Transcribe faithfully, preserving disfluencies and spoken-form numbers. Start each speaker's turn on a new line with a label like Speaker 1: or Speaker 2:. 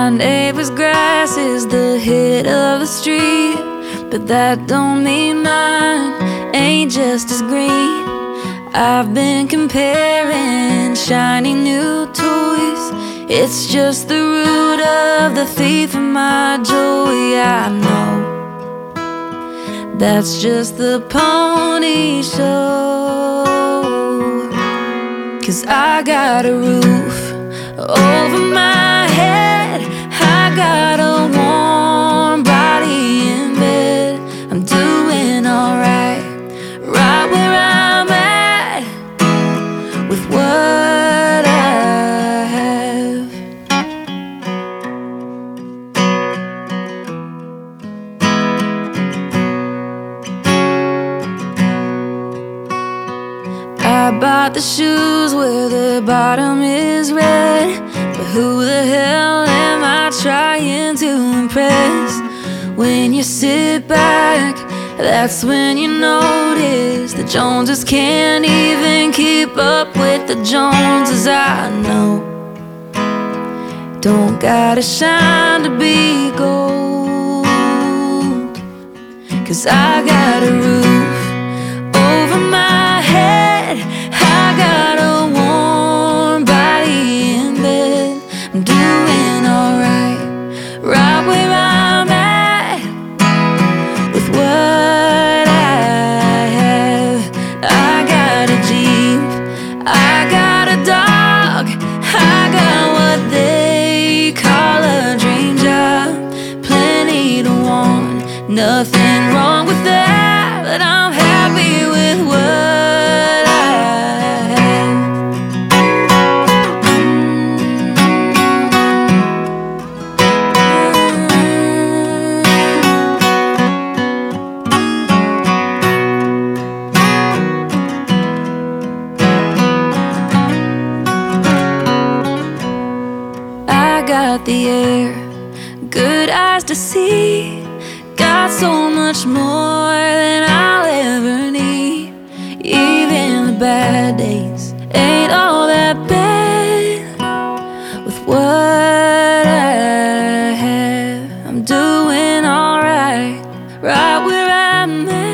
Speaker 1: My neighbor's grass is the hit of the street, but that don't mean mine ain't just as green. I've been comparing shiny new toys. It's just the root of the thief in my joy. I know that's just the pony show. 'Cause I got a roof over my head, I got a warm body in bed. I'm doing alright, right where I'm at, with what I have. I bought the shoes where the bottom is red, but who the hell am I trying to impress? When you sit back, that's when you notice the Joneses can't even keep up with the Joneses. I know don't gotta shine to be gold, 'cause I got a roof over my head, I got a warm body in bed. I'm doing alright, right where I'm at, with what I have. I got a Jeep, I got a dog, I got what they call a dream job. Plenty to want, nothing wrong with that, but I'm happy with what I have. I got the air, good eyes to see, got so much more than I'll ever need. Even the bad days ain't all that bad, with what I have. I'm doing alright, right where I'm at.